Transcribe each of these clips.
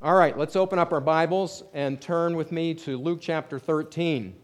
All right, let's open up our Bibles and turn with me to Luke chapter 13.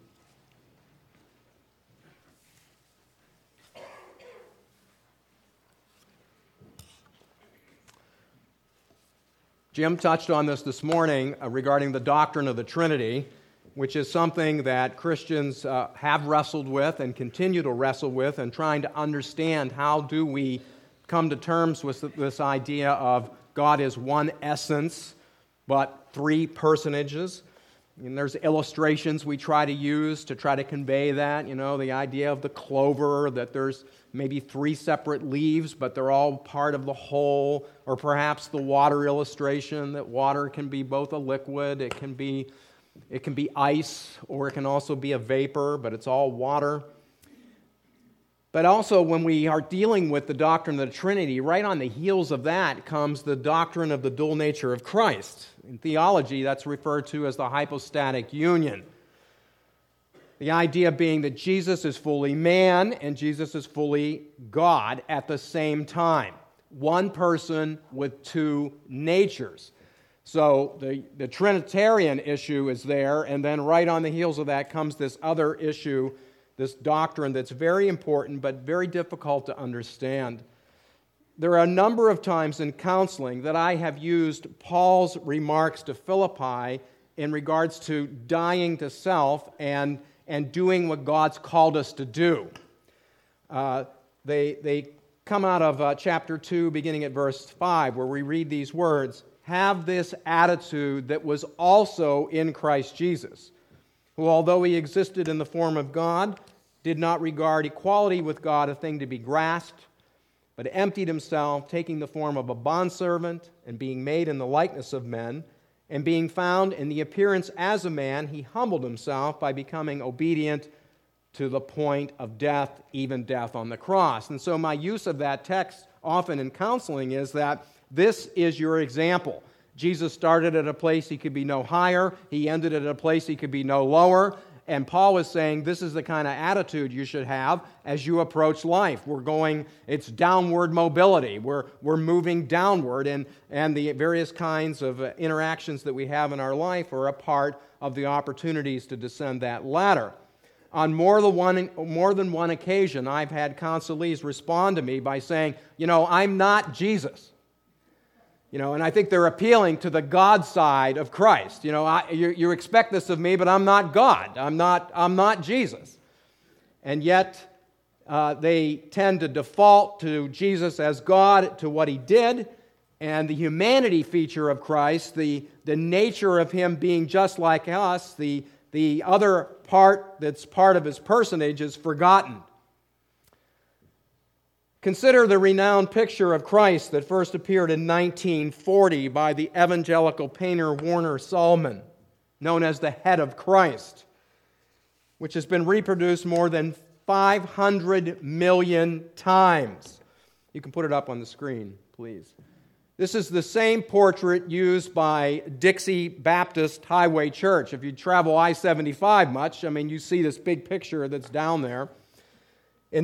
Jim touched on this morning regarding the doctrine of the Trinity, which is something that Christians have wrestled with and continue to wrestle with, and trying to understand how do we come to terms with this idea of God is one essence, but three personages. And there's illustrations we try to use to try to convey that, the idea of the clover, that there's maybe three separate leaves, but they're all part of the whole, or perhaps the water illustration, that water can be both a liquid, it can be ice, or it can also be a vapor, but it's all water. But also, when we are dealing with the doctrine of the Trinity, right on the heels of that comes the doctrine of the dual nature of Christ. In theology, that's referred to as the hypostatic union. The idea being that Jesus is fully man and Jesus is fully God at the same time. One person with two natures. So the Trinitarian issue is there, and then right on the heels of that comes this other issue, this doctrine that's very important but very difficult to understand. There are a number of times in counseling that I have used Paul's remarks to Philippi in regards to dying to self and doing what God's called us to do. They come out of chapter 2, beginning at verse 5, where we read these words, "Have this attitude that was also in Christ Jesus, who, although he existed in the form of God, did not regard equality with God a thing to be grasped, but emptied himself, taking the form of a bondservant, and being made in the likeness of men, and being found in the appearance as a man, he humbled himself by becoming obedient to the point of death, even death on the cross." And so my use of that text often in counseling is that this is your example. Jesus started at a place he could be no higher. He ended at a place he could be no lower. And Paul is saying this is the kind of attitude you should have as you approach life. It's downward mobility. We're moving downward, and the various kinds of interactions that we have in our life are a part of the opportunities to descend that ladder. On more than one occasion, I've had counselees respond to me by saying, I'm not Jesus. And I think they're appealing to the God side of Christ. You expect this of me, but I'm not God. I'm not Jesus. And yet, they tend to default to Jesus as God, to what he did, and the humanity feature of Christ, the nature of him being just like us, the other part that's part of his personage is forgotten. Consider the renowned picture of Christ that first appeared in 1940 by the evangelical painter Warner Sallman, known as the Head of Christ, which has been reproduced more than 500 million times. You can put it up on the screen, please. This is the same portrait used by Dixie Baptist Highway Church. If you travel I-75 much, you see this big picture that's down there. In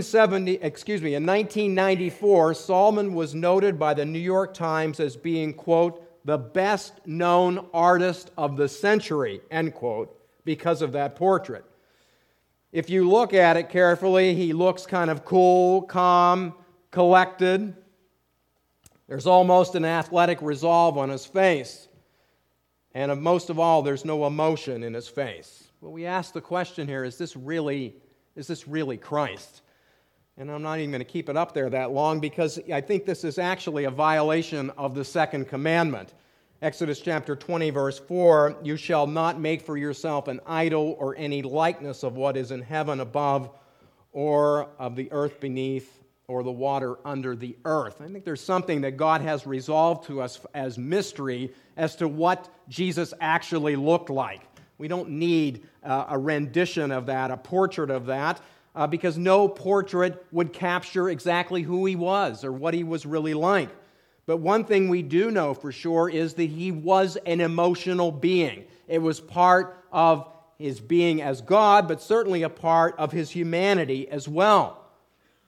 1994, Sallman was noted by the New York Times as being, quote, the best-known artist of the century, end quote, because of that portrait. If you look at it carefully, he looks kind of cool, calm, collected. There's almost an athletic resolve on his face. And most of all, there's no emotion in his face. Well, we ask the question here, is this really Christ? And I'm not even going to keep it up there that long because I think this is actually a violation of the second commandment. Exodus chapter 20, verse 4, "You shall not make for yourself an idol or any likeness of what is in heaven above or of the earth beneath or the water under the earth." I think there's something that God has resolved to us as mystery as to what Jesus actually looked like. We don't need a rendition of that, a portrait of that, because no portrait would capture exactly who he was or what he was really like. But one thing we do know for sure is that he was an emotional being. It was part of his being as God, but certainly a part of his humanity as well.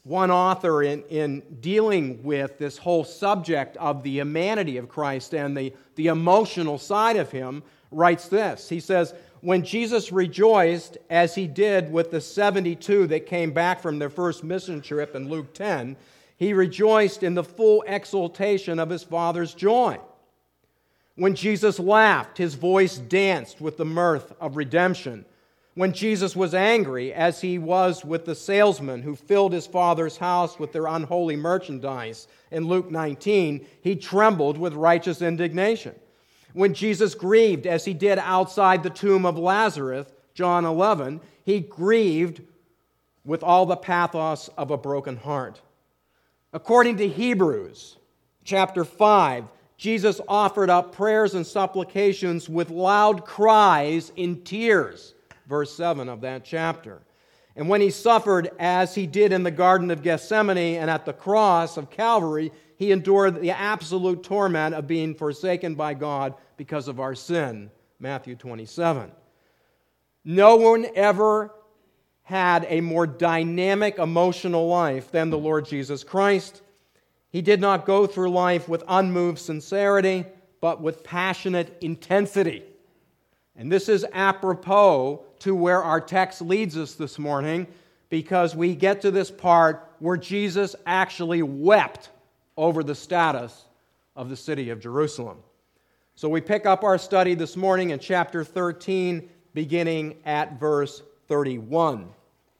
One author, in dealing with this whole subject of the humanity of Christ and the emotional side of him, writes this. He says, when Jesus rejoiced, as he did with the 72 that came back from their first mission trip in Luke 10, he rejoiced in the full exultation of his Father's joy. When Jesus laughed, his voice danced with the mirth of redemption. When Jesus was angry, as he was with the salesmen who filled his Father's house with their unholy merchandise in Luke 19, he trembled with righteous indignation. When Jesus grieved, as he did outside the tomb of Lazarus, John 11, he grieved with all the pathos of a broken heart. According to Hebrews chapter 5, Jesus offered up prayers and supplications with loud cries in tears, verse 7 of that chapter. And when he suffered, as he did in the Garden of Gethsemane and at the cross of Calvary, he endured the absolute torment of being forsaken by God because of our sin, Matthew 27. No one ever had a more dynamic emotional life than the Lord Jesus Christ. He did not go through life with unmoved sincerity, but with passionate intensity. And this is apropos to where our text leads us this morning, because we get to this part where Jesus actually wept over the status of the city of Jerusalem. So we pick up our study this morning in chapter 13, beginning at verse 31.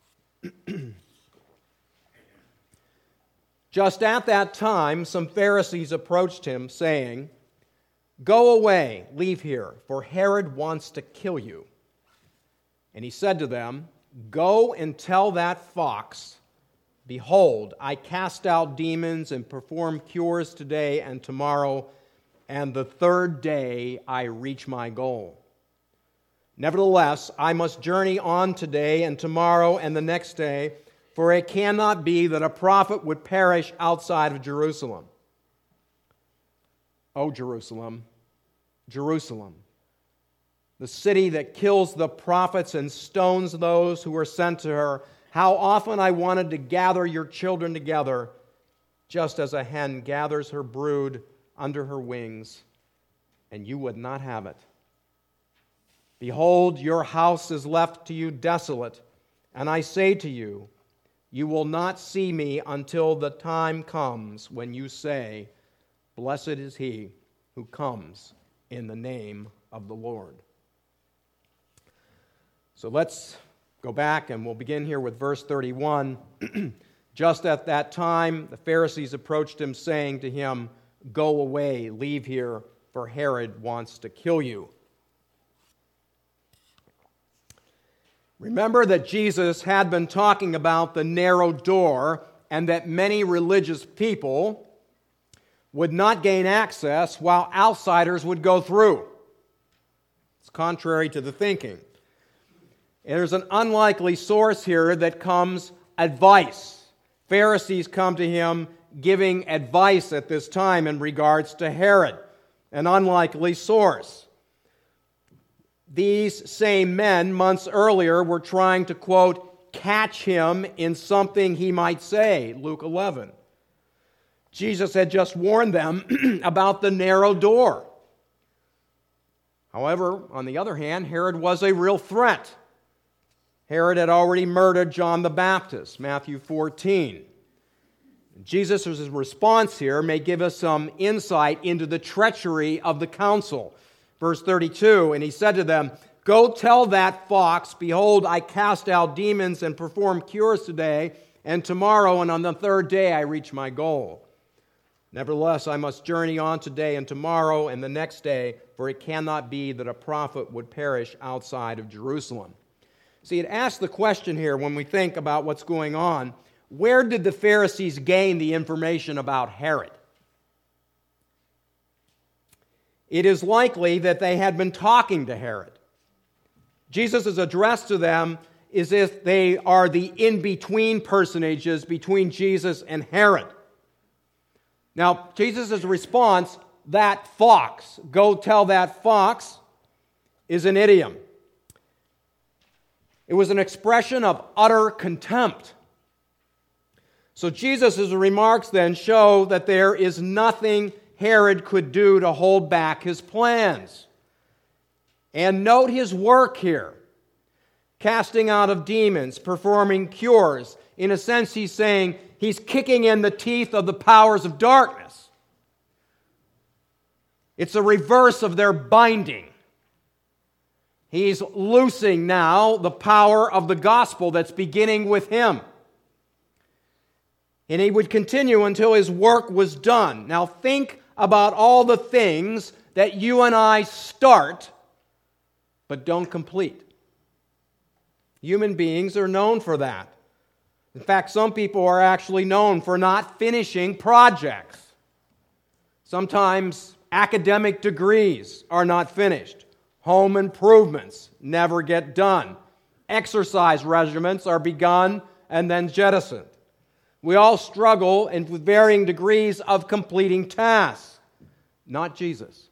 Just at that time, some Pharisees approached him, saying, "Go away, leave here, for Herod wants to kill you." And he said to them, "Go and tell that fox, behold, I cast out demons and perform cures today and tomorrow, and the third day I reach my goal. Nevertheless, I must journey on today and tomorrow and the next day, for it cannot be that a prophet would perish outside of Jerusalem. O Jerusalem, Jerusalem, the city that kills the prophets and stones those who are sent to her, how often I wanted to gather your children together, just as a hen gathers her brood under her wings, and you would not have it. Behold, your house is left to you desolate, and I say to you, you will not see me until the time comes when you say, blessed is he who comes in the name of the Lord." So let's go back and we'll begin here with verse 31. Just at that time, the Pharisees approached him, saying to him, "Go away, leave here, for Herod wants to kill you." Remember that Jesus had been talking about the narrow door and that many religious people would not gain access while outsiders would go through. It's contrary to the thinking. There's an unlikely source here that comes advice. Pharisees come to him giving advice at this time in regards to Herod, an unlikely source. These same men, months earlier, were trying to, quote, catch him in something he might say, Luke 11. Jesus had just warned them about the narrow door. However, on the other hand, Herod was a real threat. Herod had already murdered John the Baptist, Matthew 14. Jesus' response here may give us some insight into the treachery of the council. Verse 32, and he said to them, "Go tell that fox, behold, I cast out demons and perform cures today, and tomorrow and on the third day I reach my goal. Nevertheless, I must journey on today and tomorrow and the next day, for it cannot be that a prophet would perish outside of Jerusalem." See, it asks the question here when we think about what's going on, where did the Pharisees gain the information about Herod? It is likely that they had been talking to Herod. Jesus' address to them is if they are the in-between personages between Jesus and Herod. Now, Jesus' response, that fox, go tell that fox, is an idiom. It was an expression of utter contempt. So Jesus' remarks then show that there is nothing Herod could do to hold back his plans. And note his work here. Casting out of demons, performing cures. In a sense, he's saying he's kicking in the teeth of the powers of darkness. It's a reverse of their binding. He's loosing now the power of the gospel that's beginning with him. And he would continue until his work was done. Now think about all the things that you and I start but don't complete. Human beings are known for that. In fact, some people are actually known for not finishing projects. Sometimes academic degrees are not finished. Home improvements never get done. Exercise regimens are begun and then jettisoned. We all struggle with varying degrees of completing tasks. Not Jesus.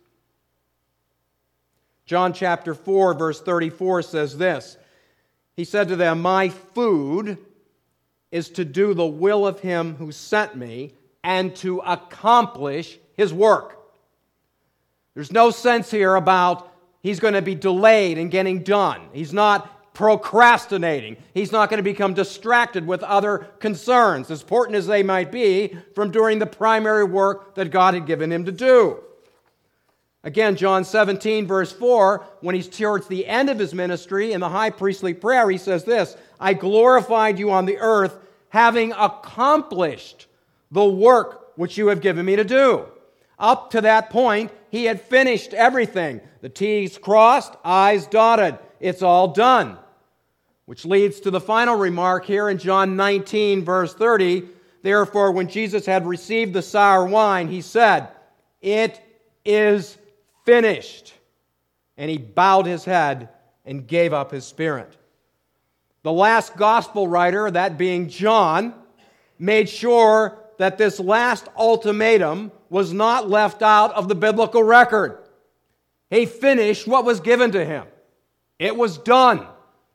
John chapter 4, verse 34 says this. He said to them, "My food is to do the will of him who sent me and to accomplish his work." There's no sense here about he's going to be delayed in getting done. He's not procrastinating. He's not going to become distracted with other concerns, as important as they might be, from doing the primary work that God had given him to do. Again, John 17, verse 4, when he's towards the end of his ministry in the high priestly prayer, he says this, "I glorified you on the earth, having accomplished the work which you have given me to do." Up to that point, he had finished everything. The T's crossed, I's dotted. It's all done. Which leads to the final remark here in John 19, verse 30. Therefore, when Jesus had received the sour wine, he said, "It is finished." And he bowed his head and gave up his spirit. The last gospel writer, that being John, made sure that this last ultimatum was not left out of the biblical record. He finished what was given to him. It was done.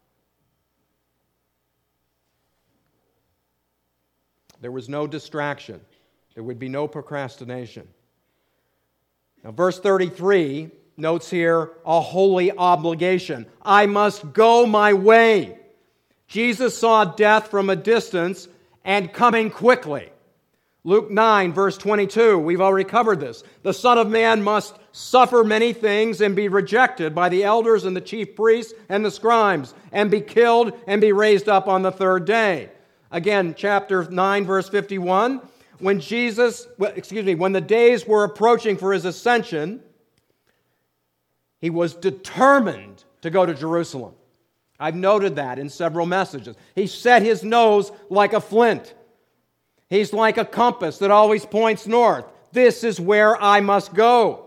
There was no distraction. There would be no procrastination. Now, verse 33 notes here a holy obligation. I must go my way. Jesus saw death from a distance and coming quickly. Luke 9, verse 22, we've already covered this. The Son of Man must suffer many things and be rejected by the elders and the chief priests and the scribes, and be killed and be raised up on the third day. Again, chapter 9, verse 51, when the days were approaching for his ascension, he was determined to go to Jerusalem. I've noted that in several messages. He set his nose like a flint. He's like a compass that always points north. This is where I must go.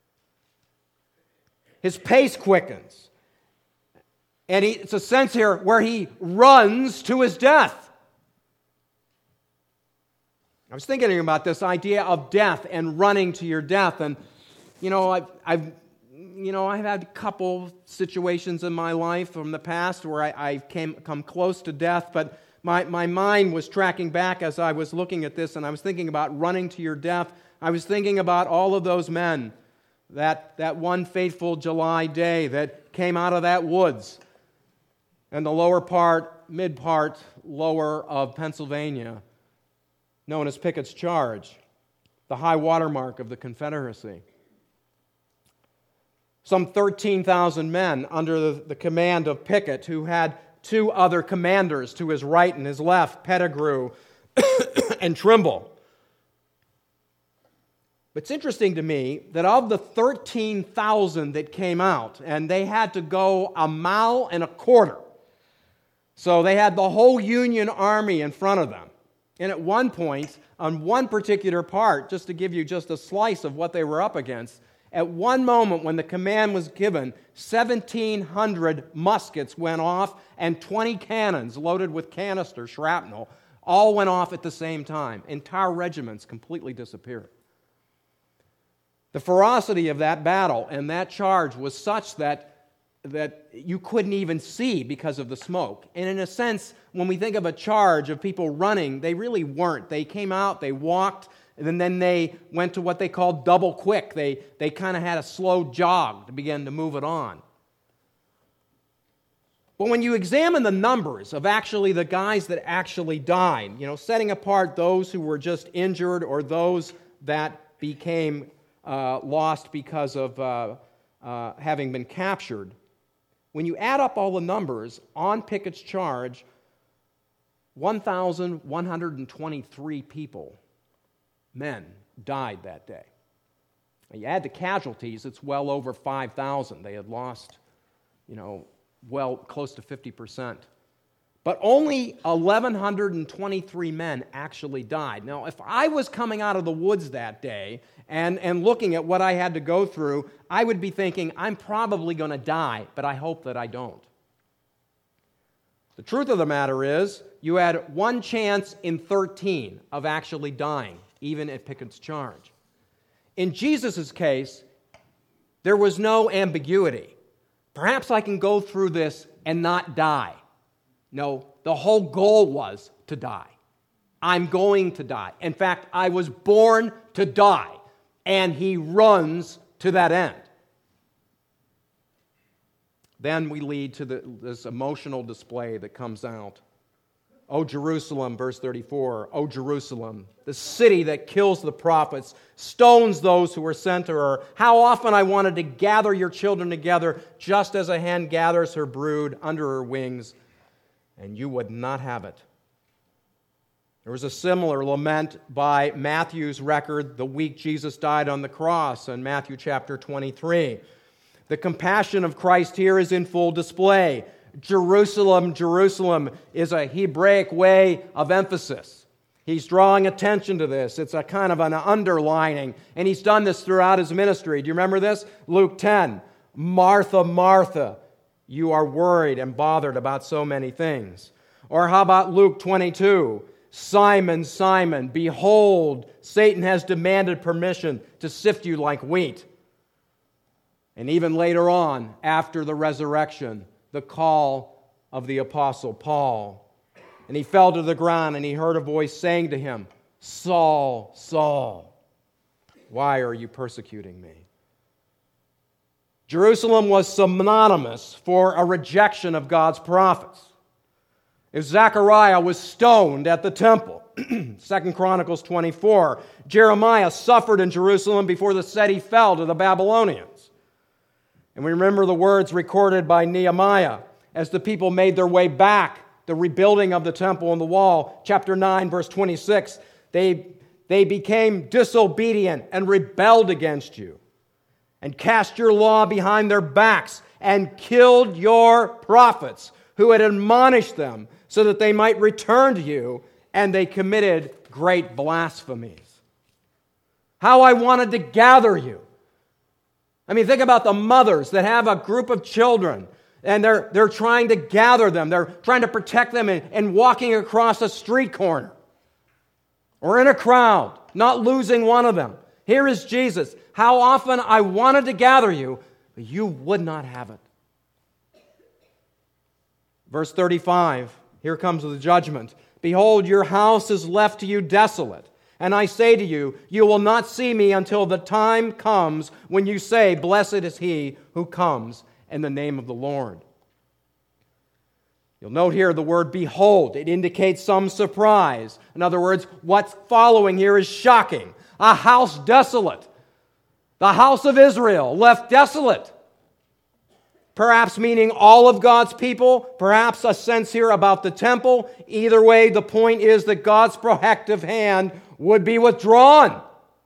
His pace quickens. And it's a sense here where he runs to his death. I was thinking about this idea of death and running to your death. And, I've had a couple situations in my life from the past where I've come close to death, but my mind was tracking back as I was looking at this, and I was thinking about running to your death. I was thinking about all of those men that one fateful July day that came out of that woods and the mid-part lower of Pennsylvania, known as Pickett's Charge, the high watermark of the Confederacy. Some 13,000 men under the command of Pickett, who had two other commanders to his right and his left, Pettigrew and Trimble. But it's interesting to me that of the 13,000 that came out, and they had to go 1.25 miles, so they had the whole Union Army in front of them. And at one point, on one particular part, just to give you just a slice of what they were up against, at one moment when the command was given, 1,700 muskets went off and 20 cannons loaded with canister shrapnel all went off at the same time. Entire regiments completely disappeared. The ferocity of that battle and that charge was such that that you couldn't even see because of the smoke. And in a sense, when we think of a charge of people running, they really weren't. They came out, they walked, and then they went to what they called double quick. They kind of had a slow jog to begin to move it on. But when you examine the numbers of actually the guys that actually died, setting apart those who were just injured or those that became lost because of having been captured, when you add up all the numbers on Pickett's charge, 1,123 people, men, died that day. Now, you add the casualties, it's well over 5,000. They had lost, well close to 50%. But only 1,123 men actually died. Now, if I was coming out of the woods that day and looking at what I had to go through, I would be thinking, I'm probably going to die, but I hope that I don't. The truth of the matter is, you had one chance in 13 of actually dying, even at Pickett's charge. In Jesus' case, there was no ambiguity. Perhaps I can go through this and not die. No, the whole goal was to die. I'm going to die. In fact, I was born to die, and he runs to that end. Then we lead to this emotional display that comes out. O Jerusalem, verse 34, O Jerusalem, the city that kills the prophets, stones those who are sent to her. How often I wanted to gather your children together, just as a hen gathers her brood under her wings, and you would not have it. There was a similar lament by Matthew's record the week Jesus died on the cross in Matthew chapter 23. The compassion of Christ here is in full display. Jerusalem, Jerusalem is a Hebraic way of emphasis. He's drawing attention to this. It's a kind of an underlining, and he's done this throughout his ministry. Do you remember this? Luke 10, Martha, Martha, you are worried and bothered about so many things. Or how about Luke 22? Simon, Simon, behold, Satan has demanded permission to sift you like wheat. And even later on, after the resurrection, the call of the Apostle Paul. And he fell to the ground and he heard a voice saying to him, Saul, Saul, why are you persecuting me? Jerusalem was synonymous for a rejection of God's prophets. If Zechariah was stoned at the temple, 2 Chronicles 24, Jeremiah suffered in Jerusalem before the city fell to the Babylonians. And we remember the words recorded by Nehemiah as the people made their way back, the rebuilding of the temple and the wall. Chapter 9, verse 26, they became disobedient and rebelled against you, and cast your law behind their backs, and killed your prophets who had admonished them, so that they might return to you, and they committed great blasphemies. How I wanted to gather you. I mean, think about the mothers that have a group of children, and they're trying to gather them. They're trying to protect them and walking across a street corner or in a crowd, not losing one of them. Here is Jesus. How often I wanted to gather you, but you would not have it. Verse 35, here comes the judgment. Behold, your house is left to you desolate. And I say to you, you will not see me until the time comes when you say, Blessed is he who comes in the name of the Lord. You'll note here the word behold. It indicates some surprise. In other words, what's following here is shocking. A house desolate. The house of Israel left desolate. Perhaps meaning all of God's people. Perhaps a sense here about the temple. Either way, the point is that God's protective hand would be withdrawn.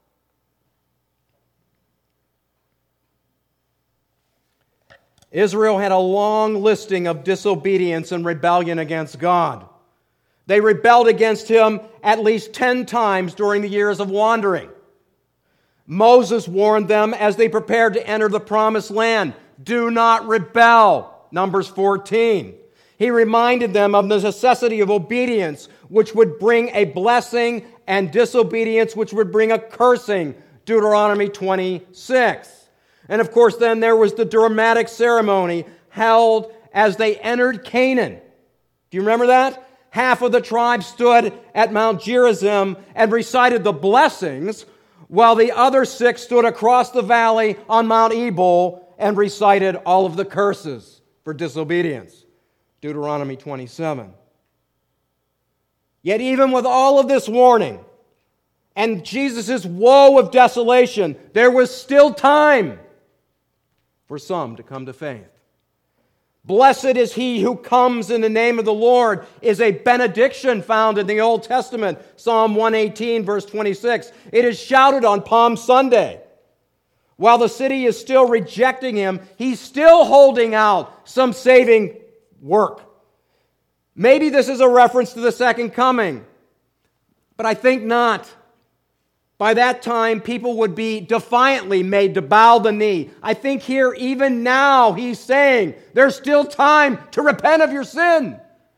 Israel had a long listing of disobedience and rebellion against God. They rebelled against Him at least 10 times during the years of wandering. Moses warned them as they prepared to enter the promised land, do not rebel, Numbers 14. He reminded them of the necessity of obedience, which would bring a blessing, and disobedience, which would bring a cursing, Deuteronomy 26. And of course, then there was the dramatic ceremony, held as they entered Canaan. Do you remember that? Half of the tribe stood at Mount Gerizim and recited the blessings, while the other 6 stood across the valley on Mount Ebal and recited all of the curses for disobedience. Deuteronomy 27. Yet even with all of this warning and Jesus' woe of desolation, there was still time for some to come to faith. Blessed is he who comes in the name of the Lord is a benediction found in the Old Testament, Psalm 118, verse 26. It is shouted on Palm Sunday. While the city is still rejecting him, he's still holding out some saving work. Maybe this is a reference to the second coming, but I think not. By that time, people would be defiantly made to bow the knee. I think here, even now, he's saying, there's still time to repent of your sin.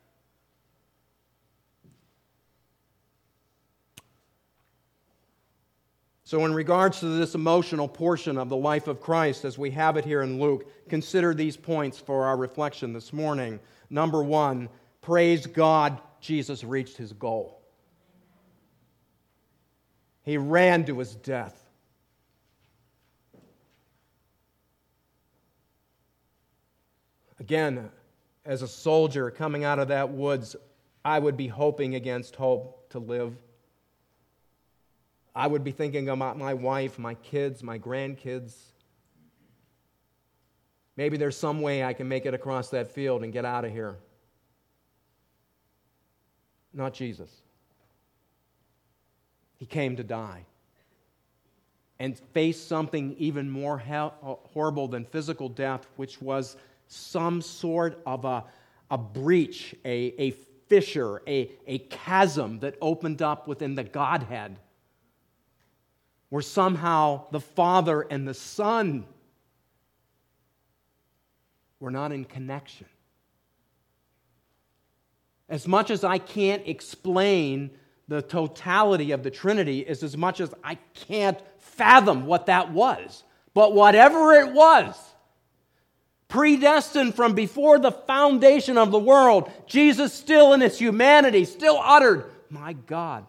So in regards to this emotional portion of the life of Christ, as we have it here in Luke, consider these points for our reflection this morning. Number 1, praise God, Jesus reached his goal. He ran to his death. Again, as a soldier coming out of that woods, I would be hoping against hope to live. I would be thinking about my wife, my kids, my grandkids. Maybe there's some way I can make it across that field and get out of here. Not Jesus. He came to die and face something even more horrible than physical death, which was some sort of a breach, a fissure, a chasm that opened up within the Godhead, where somehow the Father and the Son were not in connection. As much as I can't explain the totality of the Trinity, is as much as I can't fathom what that was. But whatever it was, predestined from before the foundation of the world, Jesus still in his humanity, still uttered, my God,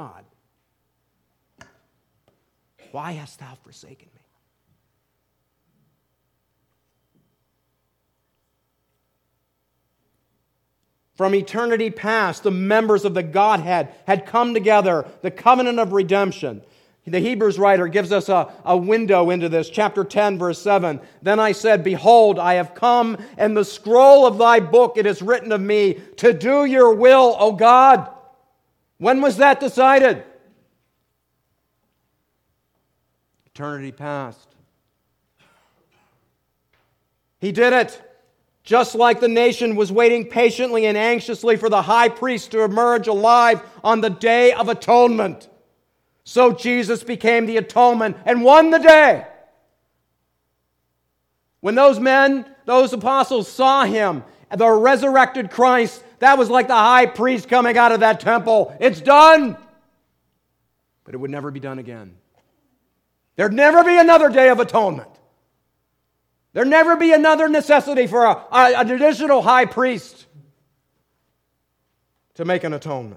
why hast thou forsaken me? From eternity past, the members of the Godhead had come together, the covenant of redemption. The Hebrews writer gives us a window into this. Chapter 10, verse 7. Then I said, behold, I have come, and the scroll of thy book it is written of me, to do your will, O God. When was that decided? Eternity past. He did it. Just like the nation was waiting patiently and anxiously for the high priest to emerge alive on the Day of Atonement, so Jesus became the atonement and won the day. When those men, those apostles saw him, the resurrected Christ, that was like the high priest coming out of that temple. It's done. But it would never be done again. There'd never be another Day of Atonement. There'd never be another necessity for an additional high priest to make an atonement.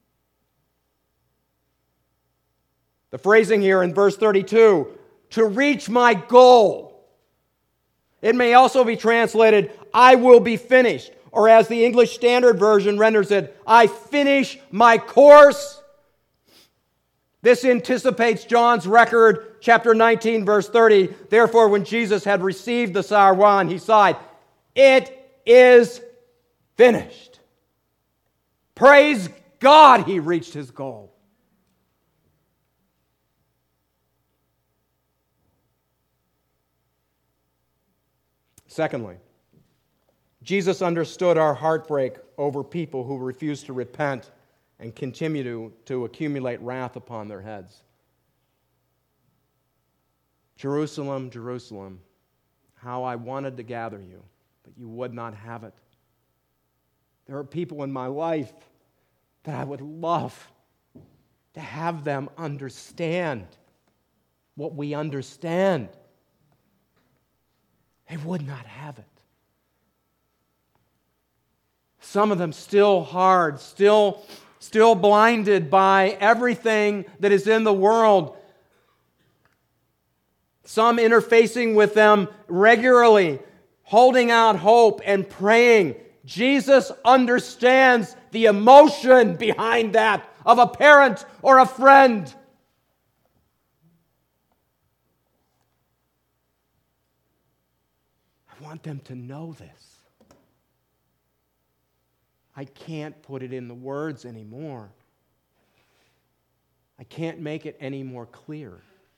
The phrasing here in verse 32, to reach my goal. It may also be translated, I will be finished. Or as the English Standard Version renders it, I finish my course. This anticipates John's record, chapter 19, verse 30. Therefore, when Jesus had received the sour wine, he sighed, it is finished. Praise God, he reached his goal. Secondly, Jesus understood our heartbreak over people who refuse to repent and continue to accumulate wrath upon their heads. Jerusalem, Jerusalem, how I wanted to gather you, but you would not have it. There are people in my life that I would love to have them understand what we understand. They would not have it. Some of them still hard, still blinded by everything that is in the world. Some interfacing with them regularly, holding out hope and praying. Jesus understands the emotion behind that of a parent or a friend. I want them to know this. I can't put it in the words anymore. I can't make it any more clear.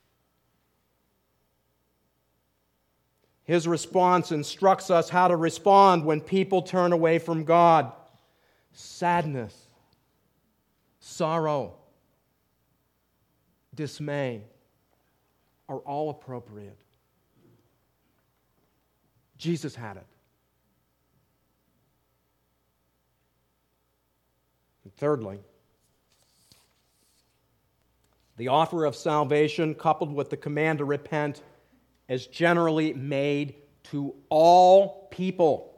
His response instructs us how to respond when people turn away from God. Sadness, sorrow, dismay are all appropriate. Jesus had it. And thirdly, the offer of salvation coupled with the command to repent is generally made to all people.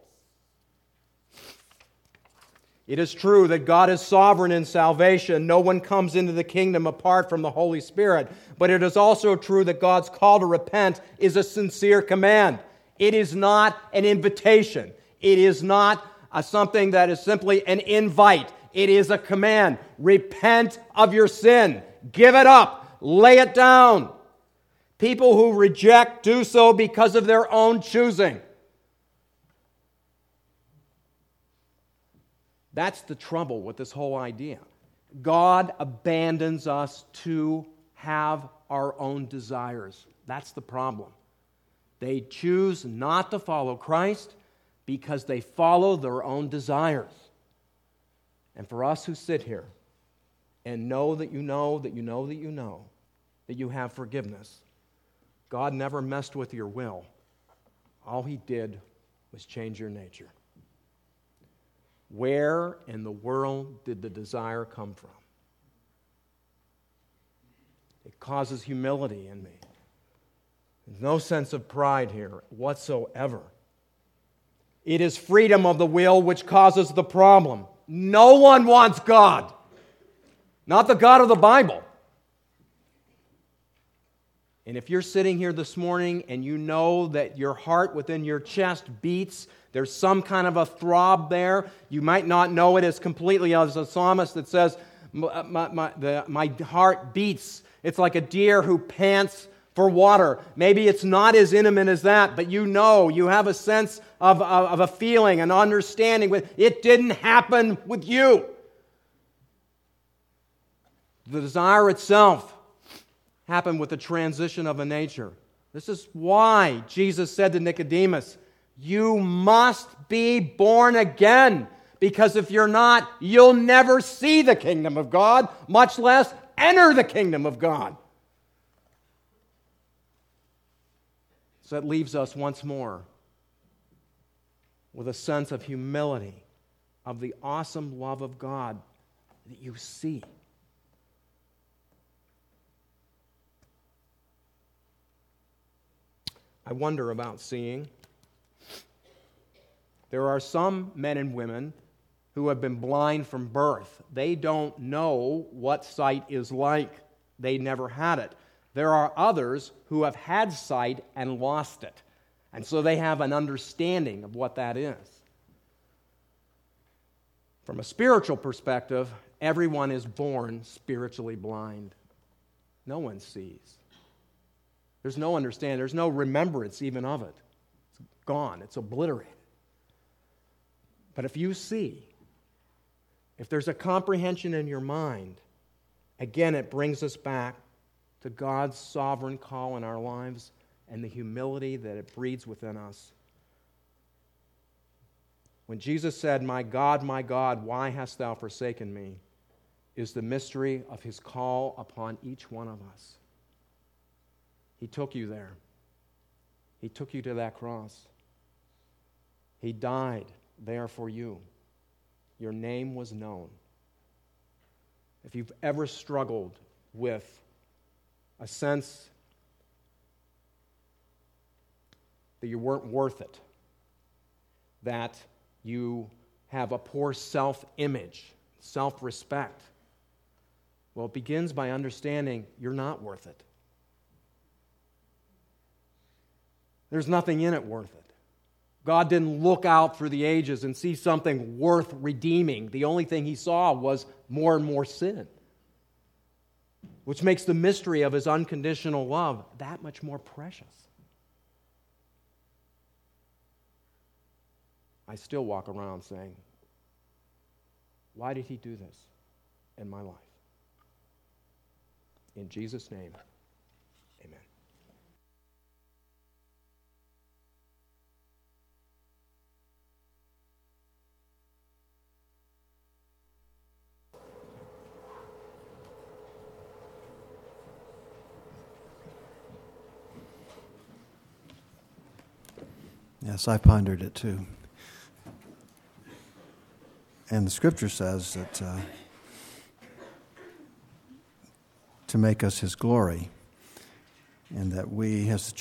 It is true that God is sovereign in salvation. No one comes into the kingdom apart from the Holy Spirit. But it is also true that God's call to repent is a sincere command. It is not an invitation. It is not something that is simply an invite. It is a command. Repent of your sin. Give it up. Lay it down. People who reject do so because of their own choosing. That's the trouble with this whole idea. God abandons us to have our own desires. That's the problem. They choose not to follow Christ because they follow their own desires. And for us who sit here and know that you know that you know that you know that you have forgiveness, God never messed with your will. All He did was change your nature. Where in the world did the desire come from? It causes humility in me. There's no sense of pride here whatsoever. It is freedom of the will which causes the problem. No one wants God. Not the God of the Bible. And if you're sitting here this morning and you know that your heart within your chest beats, there's some kind of a throb there, you might not know it as completely as a psalmist that says, my heart beats. It's like a deer who pants for water. Maybe it's not as intimate as that, but you know, you have a sense of a feeling, an understanding. It didn't happen with you. The desire itself happened with the transition of a nature. This is why Jesus said to Nicodemus, you must be born again, because if you're not, you'll never see the kingdom of God, much less enter the kingdom of God. So that leaves us once more with a sense of humility, of the awesome love of God that you see. I wonder about seeing. There are some men and women who have been blind from birth. They don't know what sight is like. They never had it. There are others who have had sight and lost it. And so they have an understanding of what that is. From a spiritual perspective, everyone is born spiritually blind. No one sees. There's no understanding. There's no remembrance even of it. It's gone. It's obliterated. But if you see, if there's a comprehension in your mind, again, it brings us back to God's sovereign call in our lives and the humility that it breeds within us. When Jesus said, my God, why hast thou forsaken me?" is the mystery of His call upon each one of us. He took you there. He took you to that cross. He died there for you. Your name was known. If you've ever struggled with a sense that you weren't worth it, that you have a poor self-image, self-respect? Well, it begins by understanding you're not worth it. There's nothing in it worth it. God didn't look out through the ages and see something worth redeeming. The only thing he saw was more and more sin, which makes the mystery of his unconditional love that much more precious. I still walk around saying, why did he do this in my life? In Jesus' name, amen. Yes, I pondered it too. And the Scripture says that to make us His glory, and that we, as the